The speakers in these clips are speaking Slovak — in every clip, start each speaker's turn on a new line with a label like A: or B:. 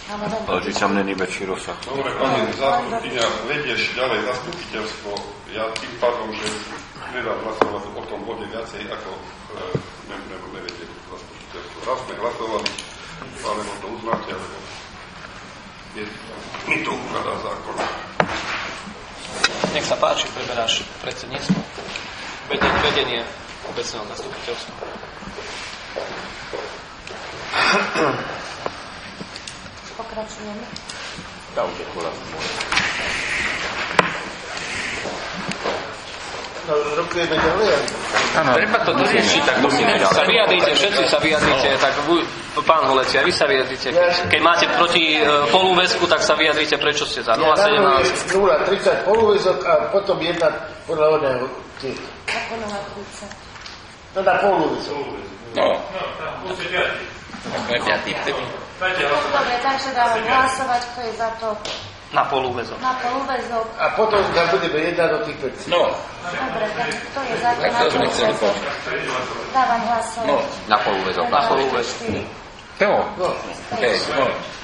A: Ale že tam není väčší rozsah.
B: Dobre, pani zástupkyňa, vedieš ďalej zastupiteľstvo. Ja tým pádom, že nedám hlasovať o tom bode viacej, ako nevedie zastupiteľstvo. Raz sme hlasovali, alebo to uznáte, alebo mi to ukladá zákon.
C: Nech sa páči, preberáš predsedníctvo. Vedenie obecného zastupiteľstva.
D: Pokračujeme.
A: Tá už je kola.
E: No, rokujeme ďalej.
C: Treba to doriešiť, tak sa vyjadrite, všetci sa vyjadrite, tak pán Holec, aj vy sa vyjadrite. Keď máte proti polúväzku, tak sa vyjadrite, prečo ste za 0,17.
E: 0,30 polúväzok a potom jedna podľa oného.
D: Ako 0,30?
E: No na polúväzok.
A: No.
D: Dobre, takže dávam hlasovať, kto je za to.
C: Na polúväzok.
D: Na polúväzok.
E: A potom tam budeme jednať o tých vecí.
A: No.
D: Dobre, tak kto je za to na polúväzok? Dávam hlasovať.
A: No, na polúväzok. Na polúväzok. Jo.
E: No.
A: Hej, no.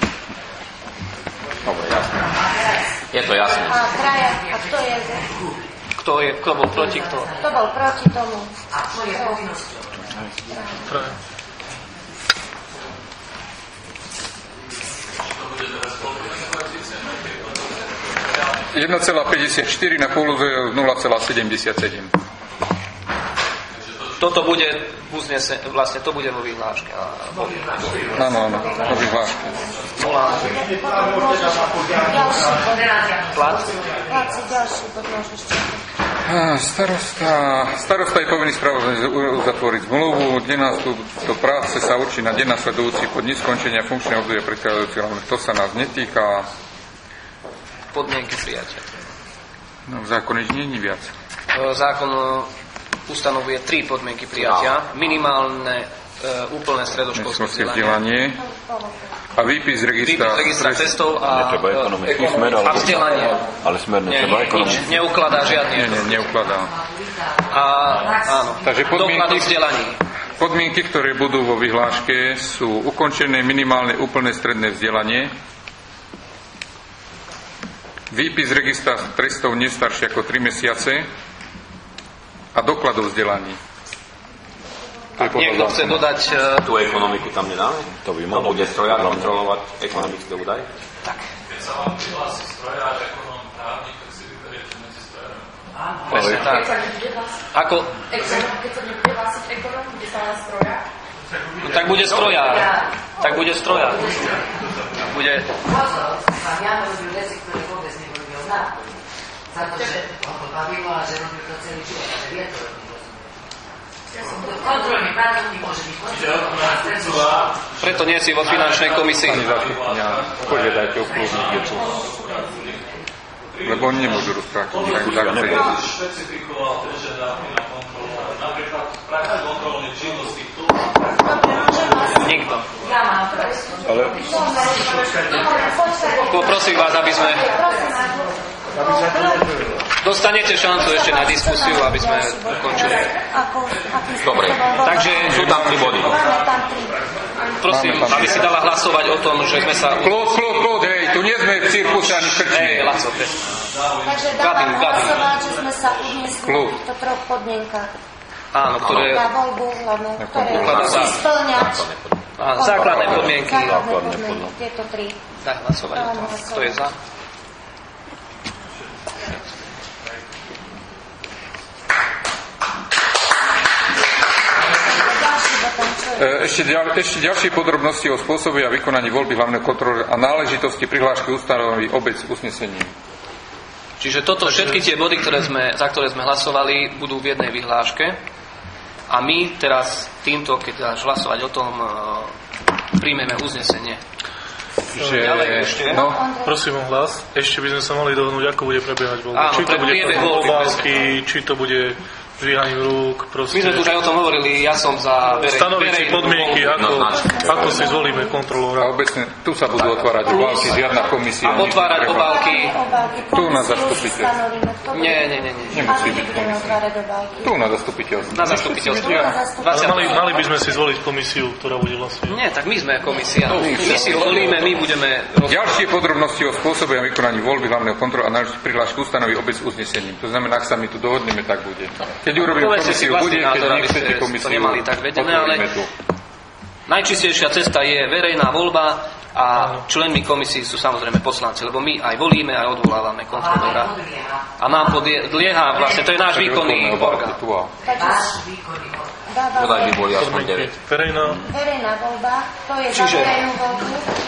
A: Dobre, jasné. Je to jasné.
D: A traja, a kto je za?
C: Kto bol proti, kto?
D: Kto bol proti tomu?
F: A čo je povinnosťou?
G: 1,54 na polúväzok 0,77.
C: Toto bude vlastne to bude vo vyhláške.
G: Áno, vo vyhláške.
C: Plat?
G: Starosta je povinný spravodlivo uzatvoriť zmluvu. Deň nástup do práce sa určí na deň nasledujúci pod neskončenia funkčného obdobia predchádzajúceho. To sa nás netýka.
C: Podmienky prijatia.
G: No, v zákone nie je viac.
C: Zákon ustanovuje 3 podmienky prijatia. Minimálne úplné stredoškolské vzdelanie.
G: A výpis z registra
C: testov a vzdelanie.
A: Ale smer netreba ekonomicky.
C: Neukladá žiadny.
G: Neukladá.
C: Áno.
G: Takže podmienky, ktoré budú vo vyhláške, sú ukončené minimálne úplné stredné vzdelanie, výpis z registra trestov nestaršie ako 3 mesiace a doklad o vzdelaní.
C: Ak niekto chce dodať...
A: Tú ekonomiku tam nedáme? To by mohol bude strojár kontrolovať ekonomické údaje?
C: Tak.
H: Keď sa vám prihlási strojár, ekonom, právnik, tak si vyberiete medzi strojármi.
C: Presne tak. Ako...
F: Keď sa nebude hlásiť ekonom, bude sa len strojár?
C: No, tak bude strojár. Bude...
F: Ja robím veci, ktoré vôbec nerobil nám. Za to, že ho to bavilo a že robil to celý život. A že vie to robiť. Kontrolný pracovník môže byť
C: Preto nie si vo finančnej komisii.
G: Pani zástupňa, požiadajte o kľudník, je tu. Lebo oni nemôžu rozprávať.
H: Špecifikoval požiadavky na kontrolu. Napríklad práve kontrolnej činnosti tu.
C: Nikto.
F: Ja mám
G: Ale...
C: Poprosím vás, aby sme... Dostanete šancu ešte na diskusiu, aby sme ukončili.
A: Dobre.
C: Takže
A: sú tam 3 body.
C: Prosím, aby si dala hlasovať o tom, že sme sa...
G: Klod, hej, tu nie sme v cirkuse ani v krčme.
C: Hej, Laco,
D: Takže dávam hlasovať, že sme sa uniesli v týchto 3 podmienkach.
C: Áno, ktoré...
D: Na voľbu hlavne, ktoré musí splňať.
C: Základné podmienky.
D: Tieto 3.
C: Daj hlasovať. Kto je za?
G: Ešte ďalšie podrobnosti o spôsobe a vykonaní voľby hlavného kontrolóra a náležitosti prihlášky ustanoví obec usnesením.
C: Čiže toto, všetky tie body, za ktoré sme hlasovali, budú v jednej vyhláške. A my teraz týmto, keď dáš hlasovať o tom, príjmeme uznesenie.
H: Prosím o hlas. Ešte by sme sa mali dohodnúť, ako bude prebiehať voľba. Či to bude voľbánsky, či to bude, že
I: zdvíhaním rúk, proste.
C: My sme tu už aj o tom hovorili, ja som za
I: stanoviť si podmienky, ako si zvolíme kontrolóra.
G: A obecne, tu sa budú otvárať obálky, žiadna komisia.
C: A otvárať obálky.
G: Tu na zastupiteľ.
C: Nie.
G: Nemusí byť komisia. Tu na zastupiteľstve.
C: Na zastupiteľstve.
I: Mali by sme si zvoliť komisiu, ktorá bude vlastne.
C: Nie, tak my sme komisia. My si volíme, my budeme...
G: Ďalšie podrobnosti o spôsobe a vykonaní voľby hlavného kontrolu a náležitú prihlášku ustanoví obec uznesením. To znamená, ak sa my tu dohodneme, tak bude. Keď urobím komisiu, bude, keď nechcete komisiu,
C: to nemali tak vedené, ale najčistejšia cesta je verejná voľba a členmi komisí sú samozrejme poslanci, lebo my aj volíme, aj odvolávame kontrolóra. A nám podlieha, vlastne to je náš výkonný orgán.
A: Podaj by boli aspoň 9.
D: Verejná voľba, to je za verejnú voľbu.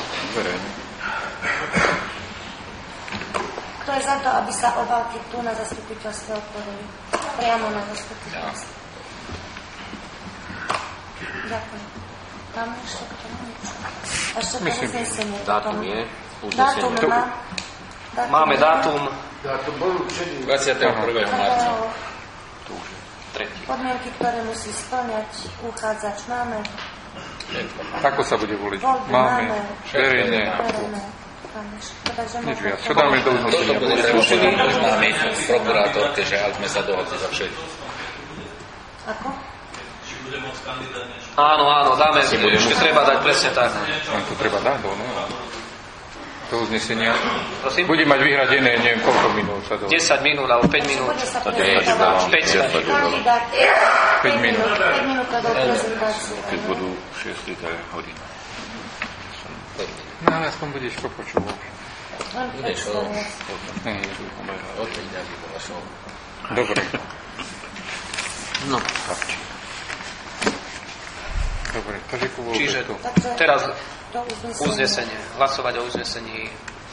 D: Kto je za to, aby sa obálky tu na zastupiteľstve otvorili? Priamo na zastupiteľstve. Ďakujem. Máme ešte k tomu niečo? Ešte to uznesenie.
A: Dátum je
D: uznesenie.
C: Máme dátum.
J: 21. marca.
A: Tu už je tretí.
D: Podmienky, ktoré musí spĺňať uchádzač, máme.
G: Ako sa bude voliť?
D: Máme.
G: Verejne.
D: Nič
G: viac. Čo dáme do uznesenia?
J: Toto bude zrušené oznámiť prokurátorke, že sme sa dohodli za všetko.
D: Ako?
C: Áno, dáme. Ešte treba dať presne tak.
G: To treba dať do uznesenia.
C: Prosím?
G: Bude mať vyhradené, neviem, koľko minút sa dohodli.
C: 10 minút alebo 5 minút. 5
G: minút.
D: 5 minút do prezentácie.
A: Keď budú 6 hodín.
G: No, ale aspoň budeš to počúvať.
J: Budeš
G: Dobre.
A: No, stačí.
G: Dobre, takže
C: čiže teraz uznesenie. Hlasovať o uznesení.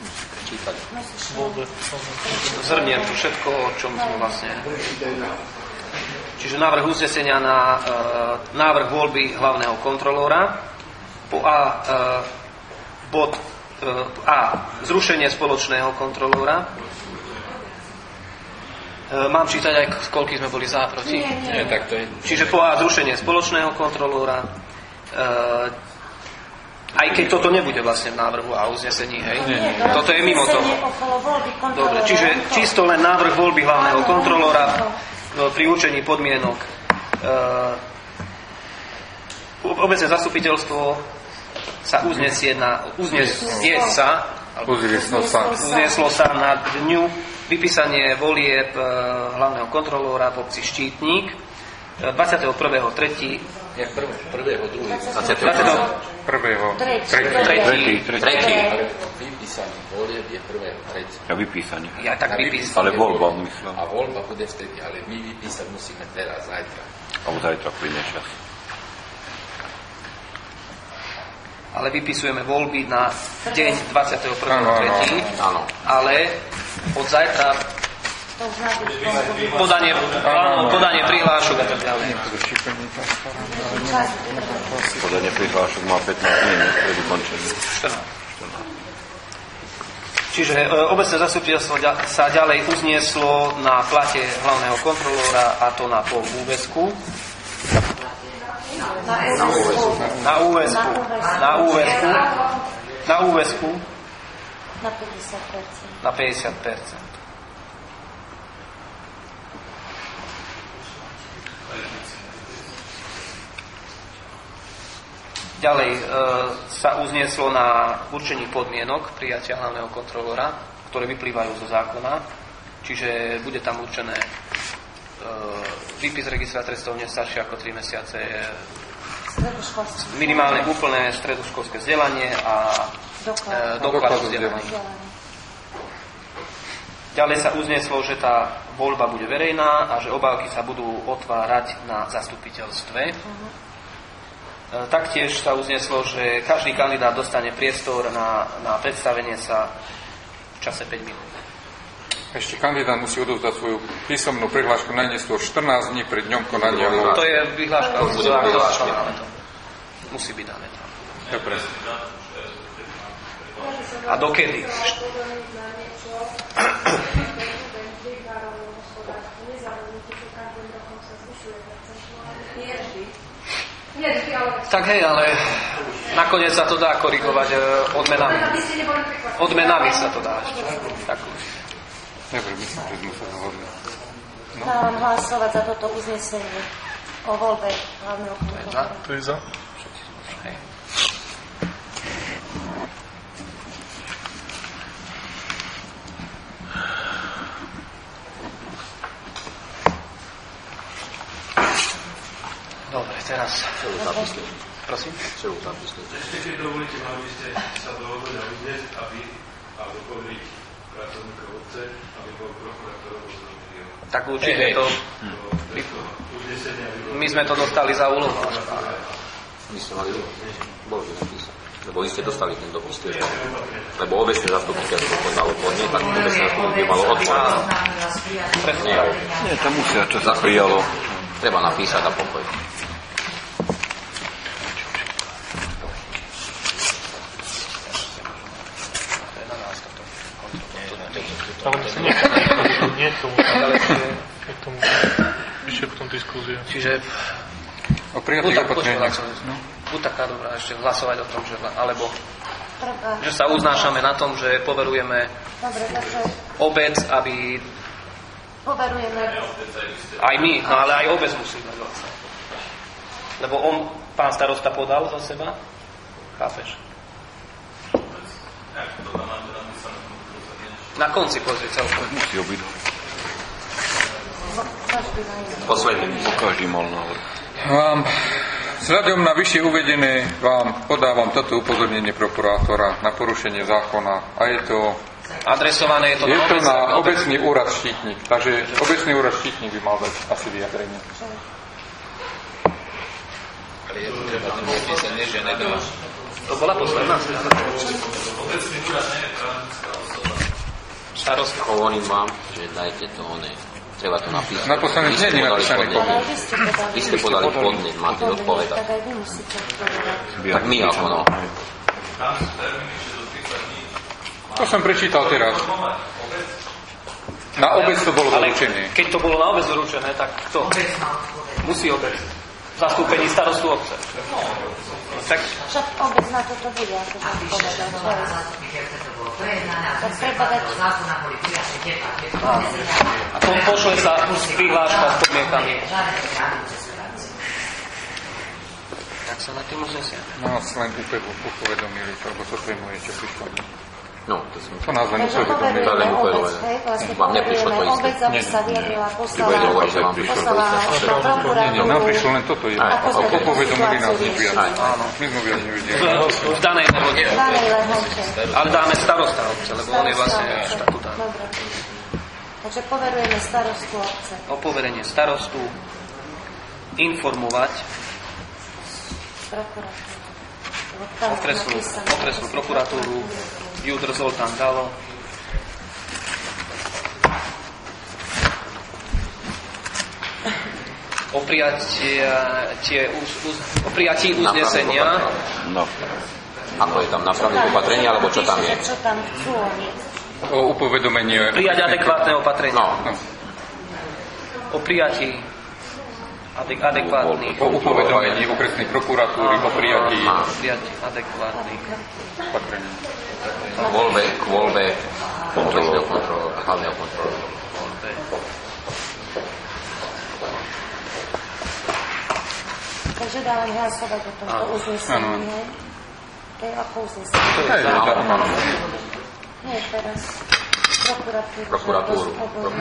C: Zhrniem tu všetko, o čom sme vlastne... Čiže návrh uznesenia na návrh voľby hlavného kontrolóra. Po bod A. Zrušenie spoločného kontrolóra. Mám čítať aj, koľký sme boli za, proti?
J: Nie, tak to je.
C: Čiže po A. Zrušenie spoločného kontrolóra. Aj keď toto nebude vlastne v návrhu a uznesení, hej? Toto je mimo toho. Dobre, čiže čisto len návrh voľby hlavného kontrolóra pri určení podmienok. Obecné zastupiteľstvo sa uznieslo sa na dňu vypísanie volieb hlavného kontrolóra v obci Štítnik 21.3.
J: Prvého, druhý.
C: 3.
J: Vypísanie volieb je 1.3.
A: Ja vypísanie.
C: Ja tak vypísam.
A: Ale voľba, myslím.
J: A voľba bude vtedy, ale my vypísať musíme teraz, zajtra.
A: Alebo zajtra príde čas.
C: Ale vypisujeme voľby na deň 21.3.
A: Áno.
C: Ale od zajtra podanie prihlášok a tak ďalej.
A: Podanie prihlášok má 15 minút pred ukončením.
C: 14. Čiže obecné zastupiteľstvo sa ďalej uznieslo na plate hlavného kontrolóra, a to na pol úväzku. Na úväzku. Na 50%. Ďalej sa uznieslo na určení podmienok prijatia hlavného kontrolóra, ktoré vyplývajú zo zákona. Čiže bude tam určené výpis registra trestov nestaršie ako 3 mesiace, minimálne úplné stredoškolské vzdelanie a doklad o vzdelaní. Ďalej sa uzneslo, že tá voľba bude verejná a že obálky sa budú otvárať na zastupiteľstve. Taktiež sa uzneslo, že každý kandidát dostane priestor na predstavenie sa v čase 5 minút.
G: Ešte kandidát musí odovzdať svoju písomnú prihlášku najneskôr 14 dní pred dňom konania.
C: To je vyhláška, musí byť dané tam.
G: Dobre.
C: A dokedy? Tak hej, ale nakoniec sa to dá korigovať odmenami. Odmenami sa to dá ešte. Tak už.
G: Dobre, myslím, že sme sa zhodli.
D: Dávam hlasovať za toto uznesenie o voľbe hlavného kontrolóra.
I: To je za?
C: Hej. Dobre, teraz... Prosím?
H: Ešte keď dovolíte, mali ste sa dohodnúť a uznesť, a doplniť pracovníkov obce, aby bol prokurátor rozhodnutý.
C: Tak určite to... My sme to dostali za úlohu.
A: My ste mali bol by napísať. Lebo vy ste dostali ten dopis tiež. Lebo obecne zastupiteľstvo podalo podne, tak obecne zastupiteľstvo by malo odpovedať.
J: Nie, to musia, čo sa prijalo.
A: Treba napísať a pokoj.
I: Ale myslím, nie k tomu. Ešte potom diskúzia.
C: Čiže
G: O prijatých opatreniach.
C: buď taká dobrá ešte hlasovať o tom, že alebo že sa uznášame na tom, že poverujeme obec, aby
D: Poverujeme.
C: aj my, no ale aj obec musíme vlastne. Lebo on, pán starosta, podal za seba. Chápeš? Na konci pozrieť celkom.
J: Musí obidva.
A: Posledný.
J: Každý mal návrh.
G: Vzhľadom na vyššie uvedené vám podávam toto upozornenie prokurátora na porušenie zákona a je to
C: adresované je to
G: na obecný úrad Štítnik. Takže obecný úrad Štítnik by mal dať asi vyjadrenie.
J: Ale je to treba tomu uznesenie, že nedá.
C: To bola posledná.
H: Obecný úrad nie je právnická osoba.
C: Starosta.
A: Hovorím vám, že dajte to treba to napísať.
G: Na posledný deň je napísaný podnet.
A: Vy ste podali podnet, máte odpovedať.
D: Tak aj vy musíte odpovedať.
A: Tak my ako no.
H: Tam sú termíny, že do 30 dní.
G: To som prečítal teraz. Na obec to bolo doručené.
C: Keď to bolo na obec doručené, tak kto? Musí obec. Zastúpení starostu obce. Tak
D: Však obec na toto bude, ako som povedal. Tak treba dať...
C: a to pošle sa prihláška s podmienkami. Tak sa na tým uznesia.
G: No, len upovedomili, lebo to je moje, čo prišlo.
A: No, to som...
G: To nás len upovedomili.
A: To len upovedomili. Vám neprišlo to isté.
D: Obec, aby sa vyjadrila, poslala
G: Nie, nám prišlo len toto. Upovedomili nás nevyjadrili. My sme viac nevideli.
C: V danej lehote.
D: v danej lehote.
C: Ale dáme starosta obce, lebo on je vlastne štatutár.
D: Dobre. Takže poverujeme starostu obce.
C: O poverenie starostu informovať okresnú prokuratúru Judr Zoltán Galo o prijatí uznesenia.
J: No.
A: Ako je tam napravné opatrenie, alebo čo tam je?
D: Čo tam chcú oni?
G: O upovedomenie.
C: Prijať adekvátne opatrenie.
A: No.
C: O prijatí adekvátnych.
G: O upovedomení okresnej prokuratúry, o prijatí
C: adekvátnych
G: opatrení.
A: K voľbe obecného kontrolóra, hlavného kontrolóra.
D: Takže dávam hlasovať o tomto uznesení. To je ako uznesenie. Nie, teraz prokuratúru.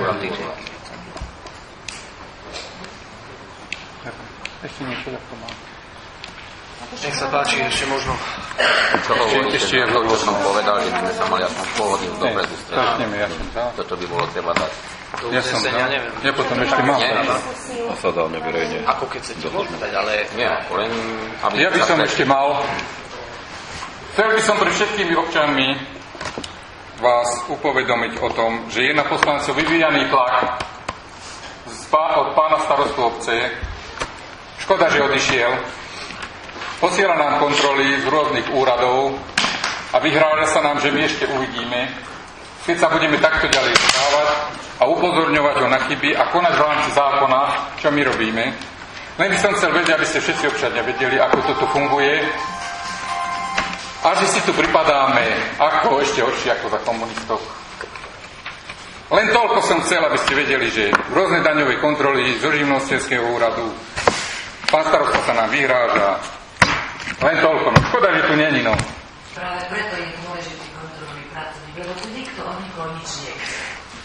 G: Ešte niečo takto mám.
C: Nech sa páči, ešte možno.
A: Čo hovoríte, čo som povedal, že by sme sa mali aspoň pôvodným dobre
G: Začneme,
A: Toto by bolo treba dať.
G: Ja som dal. Ja potom ešte mám.
J: A sa dal neverejne.
C: Ako keď chcete povedať, ale...
A: Nie, len...
G: Ja by som ešte mal... Chcel by som pre všetkými občanmi vás upovedomiť o tom, že je na poslancov vyvíjaný tlak od pána starostu obce. Škoda, že odišiel. Posiela nám kontroly z rôznych úradov a vyhráža sa nám, že my ešte uvidíme. keď sa budeme takto ďalej správať a upozorňovať ho na chyby a konať v rámci zákona, čo my robíme. Len by som chcel vedieť, aby ste všetci občania vedeli, ako toto funguje a že si tu pripadáme ako ešte horšie ako za komunistov. Len toľko som chcel, aby ste vedeli, že rôzne daňové kontroly zo živnostenského úradu, pán starosta sa nám vyhráža. Len toľko, no škoda, že tu není, no.
F: Práve preto je dôležitý kontrolný pracovník, lebo tu nikto od nikoho nič nechce.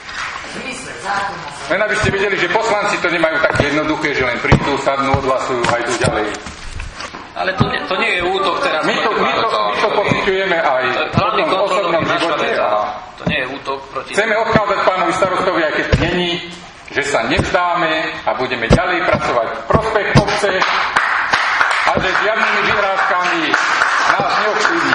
G: Len aby ste vedeli, že poslanci to nemajú tak jednoduché, že len prídu, sadnú, odhlasujú a idú ďalej.
C: Ale to nie je útok teraz.
G: My to pociťujeme aj v osobnom živote.
C: To nie je útok proti...
G: Chceme odkázať pánovi starostovi, aj keď není, že sa nevzdáme a budeme ďalej pracovať v prospech obce a že žiadnymi vyhrážkami nás neovplyvní.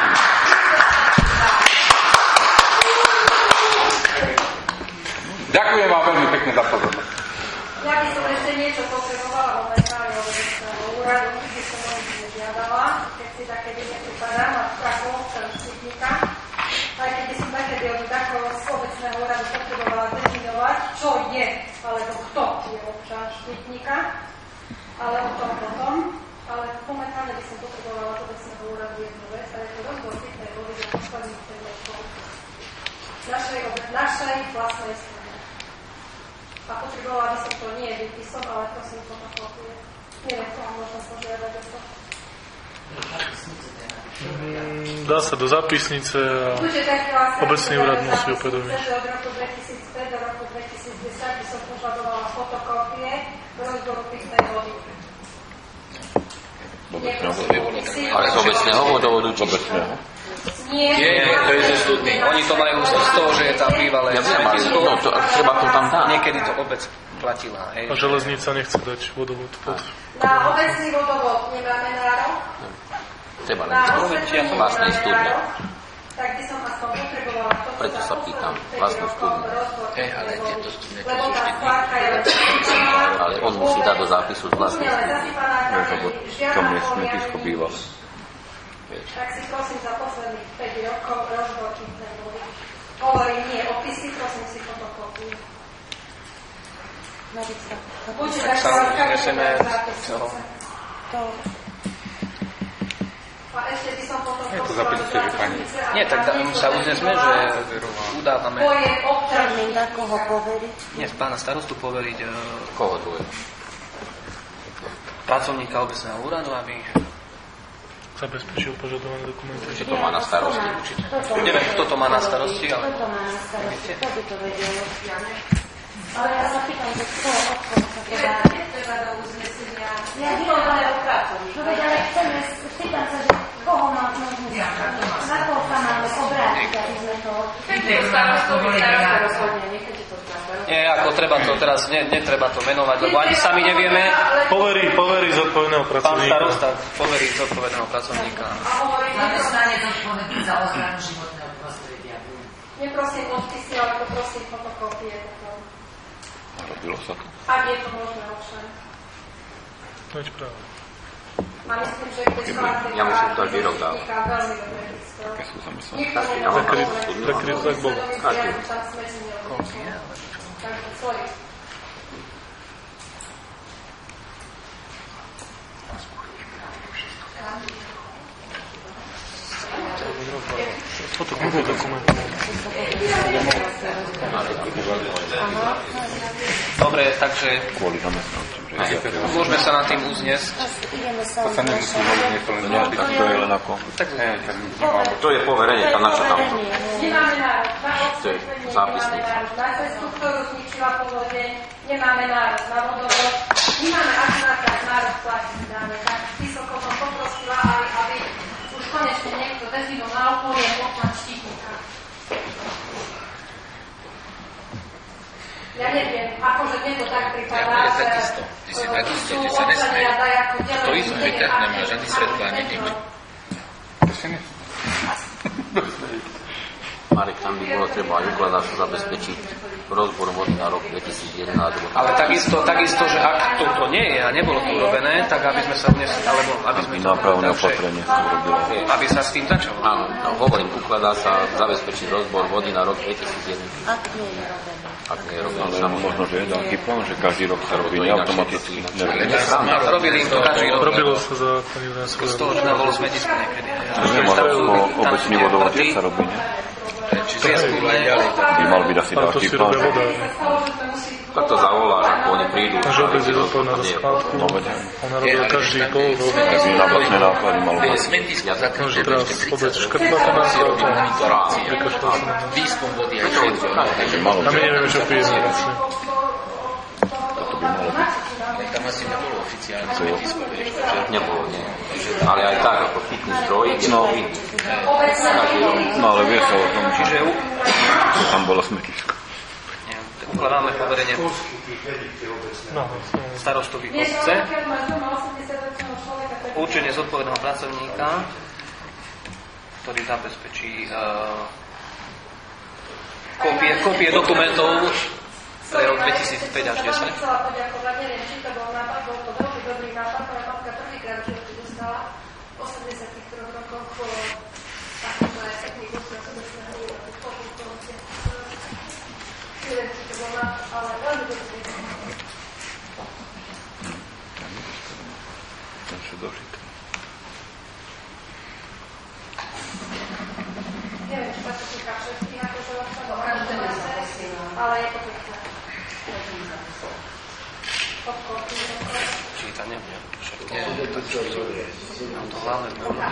G: Ďakujem vám veľmi pekne za pozornosť.
K: Ja by som ešte niečo potrebovala momentálne od úradu, kde som veľmi nežiadala, keď si také vidie pripadám a ako občan Štítnika, aj keď by som takedy od takého z obecného úradu potrebovala definovať, čo je, alebo kto je občan Štítnika, ale o tom potom. Ale momentálne by som potrebovala od obecného úradu jednu vec, a je to rozbor pitnej vody do posledných 5 rokov našej vlastnej strany. A potrebovala by som to nie výpisom, ale prosím fotokópie. Neviem, koho možno požiadať o to.
I: Dá sa do zápisnice a obecný úrad musí upovedomiť.
K: Od roku 2005 do roku 2010 by som požadovala fotokópie rozboru pitnej vody.
A: Ale z obecného vodovodu či obecného?
K: Nie,
C: to je zo studny. Oni to majú z toho, že je tam bývalé.
A: No, treba to tam dať.
C: Niekedy to obec platila. Hej.
I: A železnica nechce dať vodovod pod...
K: Na obecný vodovod nemáme nárok.
A: Treba len vlastnej studne.
K: Tak by som aspoň potrebovala to,
A: preto sa pýtam, vlastnú studňu.
J: Ale tieto studne to
K: lebo
J: sú
K: tá
J: vždy
K: skládka je len
A: Ale on musí dať do zápisu z vlastnej studne.
K: lebo
A: Tom je smetisko bývalé.
K: Tak si prosím za posledných 5 rokov rozbor pitnej vody. Hovorím, nie opisy, prosím si fotokópiu.
C: Tak sa uzneseme toho.
K: A ešte by som potom
G: Je to zapíšte, že pani.
C: Nie, tak sa uznesme, že udávame...
K: Pojem občanný.
D: Na koho poveriť?
C: Nie, pána starostu poveriť
A: Koho tu je?
C: pracovníka obecného úradu, aby...
I: Zabezpečil požadované dokumenty.
A: Určite to má na starosti, určite.
C: Neviem, kto to má na starosti, ale...
D: Kto to má na starosti? Kto by to vedel? Ale ja sa pýtam, že kto odkôd sa to dá.
F: Treba do uznesenia.
D: Ja ale chceme, pýtam sa, že koho má možnosť, na koho sa máme obrátiť, aby sme to...
C: Nie, ako treba to teraz, netreba to menovať, lebo ani sami nevieme.
I: Poverí zodpovedného
C: Pán
I: pracovníka.
C: starosta poverí zodpovedného pracovníka.
F: Na to stane zodpovedný za ochranu životného prostredia.
K: Neprosím odpisy, ale poprosím fotokópie.
A: Robilo sa to.
K: Ak je to možné, ovšem.
I: Veď práve.
K: A myslím, že keď skládke
A: Ja musím to výrok dávať.
K: veľmi dobre listo.
A: Také sú zamyslené.
K: Nikto
I: Prekryt tak bolo.
K: Takže sorry.
I: Fotokópie dokumentov.
C: Dobre, takže
A: Kvôli zamestnancom, že
C: môžeme sa nad tým uzniesť.
D: Ideme sa
G: To sa nemusí hovoriť, nie to len nejaký.
A: tak to je len ako...
C: Tak
A: To je poverenie, tam na čo tam to?
K: Nemáme nárok na
A: To je
K: odstúpenie, nemáme
A: zápisnica.
K: nárok na cestu, ktorú zničila povodeň, nemáme nárok na vodovod, nemáme akurát tak nárok platiť dáme. Tak vysoko som poprosila, aby už konečne niekto definoval pojem občan Štítnika. Ja neviem, akože mne to tak pripadá,
J: je takisto. Ty si takisto, ty sa nesmej. To isto, že tak nemá žiadny svetlo ani nič.
G: To si ne...
A: Marek, tam by bolo treba aj ukladať sa zabezpečiť rozbor vody na rok 2011.
C: Ale takisto, že ak toto nie je a nebolo to urobené, tak aby sme sa dnes, alebo aby sme to
L: nápravné opatrenie urobili.
C: Aby sa s tým začalo.
A: Áno, hovorím, ukladá sa zabezpečiť rozbor vody na rok 2011. Ak nie je robený.
L: Ale možno, že je taký plán, že každý rok sa robí neautomaticky.
C: Robili im to každý rok.
I: Robilo sa za pani Juránského.
C: Z toho, že tam bolo smetisko niekedy.
L: Obecný vodovod sa robí, nie? By mal byť asi taký plán.
A: Tak to zavoláš, ako oni prídu.
I: Takže obec je zodpovedná za skladku. Ona robila každý pol rok.
L: Takže na vlastné náklady malo byť.
I: Takže teraz obec škrtla to na skladku. Vykašľala sa na nás.
J: Výskum vody aj všetko.
I: A my nevieme, čo pijeme vlastne.
L: Toto by malo byť.
J: Tam asi nebolo oficiálne smetisko, vieš, takže...
A: Nebolo, nie. Ale aj tak, ako pitný zdroj, je to iný.
L: No ale vie sa o tom, že tam bolo smetisko.
C: Ukladáme poverenie starostovi obce, určenie zodpovedného pracovníka, ktorý zabezpečí kópie dokumentov pre rok 2005 až 10.
K: Chcela poďakovať, neviem, či to bol nápad, bol to veľmi dobrý nápad, moja mamka prvýkrát v živote dostala v 83 rokoch takúto techniku, ktorá sa dostala neviem, či to bol nápad, ale veľmi dobrý.
L: To je dožité.
K: Neviem, či sa to týka všetkých, akože ale je to pekné.
C: Číta nebudem. Mám to hlavné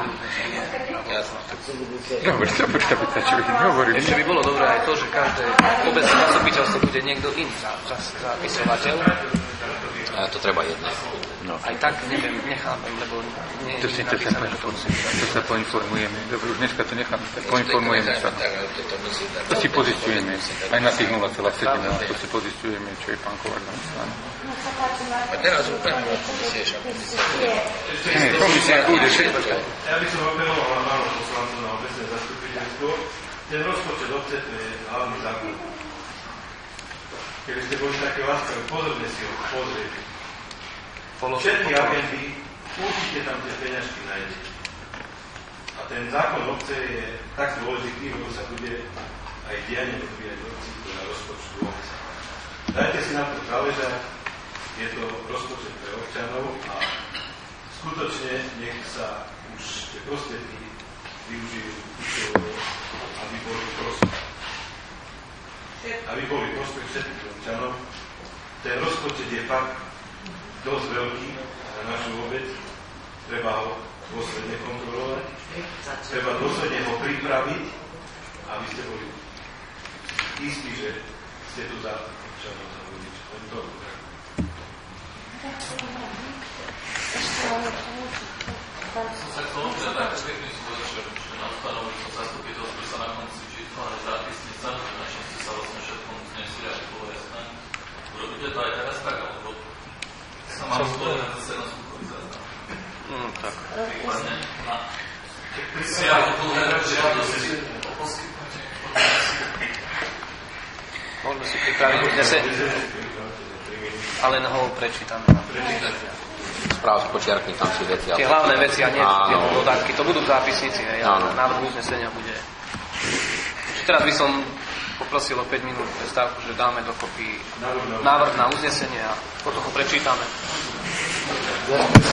C: Ešte by bolo dobré aj to, že každé obecné zastupiteľstvo bude niekto iný zapisovateľ.
A: To treba jedné.
L: No.
C: Aj tak, neviem, nechápem, lebo nie je napísané, že to musí byť.
G: To sa poinformujeme. Dobre, už dneska to necháme. Poinformujeme sa. To si pozistujeme. Aj na tých 0,7, to si pozistujeme, čo je pán Kováč zamyslený.
J: A teraz úplne komisia bude.
G: Komisia bude.
H: Ja by som apeloval na málo poslancov na obecné zastupiteľstvo. Ten rozpočet obce, to je hlavný zákon. Keby ste boli také láskavé, pozorne si ho pozrieť. Všetky agendy, určite tam tie peňažky nájdete. A ten zákon obce je tak dôležitý, lebo sa bude aj dianie odvíjať v obci na rozpočtu obce. Dajte si na to záležať, je to rozpočet pre občanov a skutočne nech sa už tie prostriedky využijú, aby boli prospech. Aby boli prospech všetkých občanov. Ten rozpočet je fakt dosť veľký na našu obec. Treba ho dôsledne kontrolovať. Treba dôsledne ho pripraviť, aby ste boli istí, že ste tu za občanov za vodič. Len to
M: sa chcel opýtať technickú večer, že na stanovisku zastupiteľstve sa na konci čítala aj zápisnica, že na čom ste sa vlastne všetkom znesli, až bolo jasné. Urobíte to aj teraz tak, alebo sa mám spojené zase na skúkový záznam.
C: Tak.
M: Prípadne na prisiahodlné žiadosti o poskytnutie informácií.
C: Môžeme si pripraviť uznesenie, ale ho prečítame.
A: Správ počiarkni tam si veci.
C: Tie hlavné veci a nie tie dodatky. To budú v zápisnici. Návrh uznesenia bude. Teraz by som poprosil o 5 minút prestávku, že dáme dokopy návrh na uznesenie a potom ho prečítame.